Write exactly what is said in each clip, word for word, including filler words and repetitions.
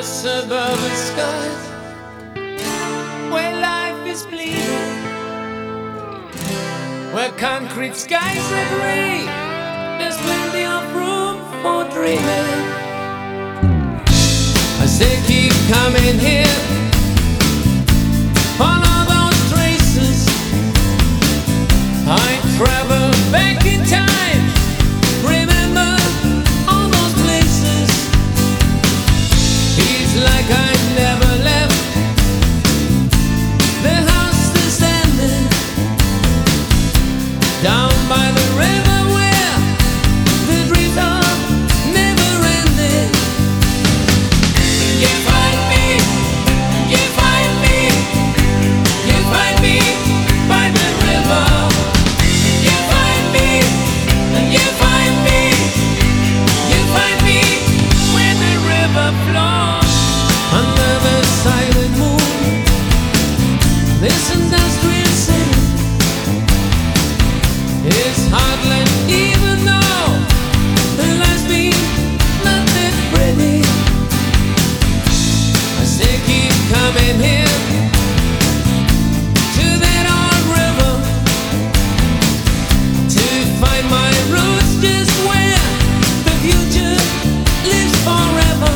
suburban skies, where life is bleeding, where concrete skies are gray, there's plenty of room for dreaming. I say keep coming here, follow those traces. I travel back in time, remember all those places. It's like I never left, the house still standing down by the river where the dreams are never ending. You find me, you find me, you find me by the river. You find me, you find me, you find me where the river flows under the silent moon. This industrial city is heartland, even though the life's been not that pretty. I say keep coming here to that old river to find my roots, just where the future lives forever.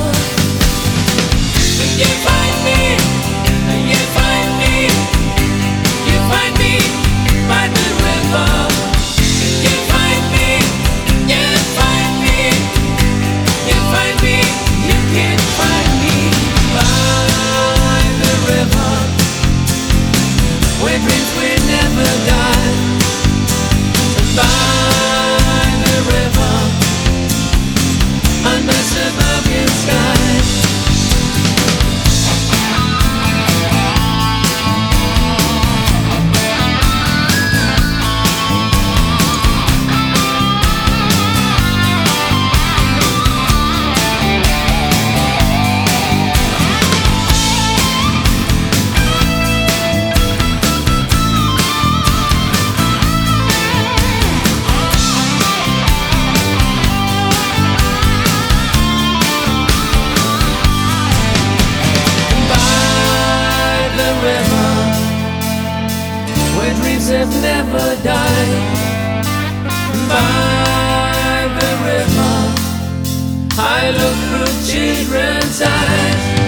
You find me, you find me, you find me by the river. You find me, you find me, you find me, you can find me by the river, where dreams will never die. By the river, under suburban skies. Where dreams have never died. By the river, I look through children's eyes.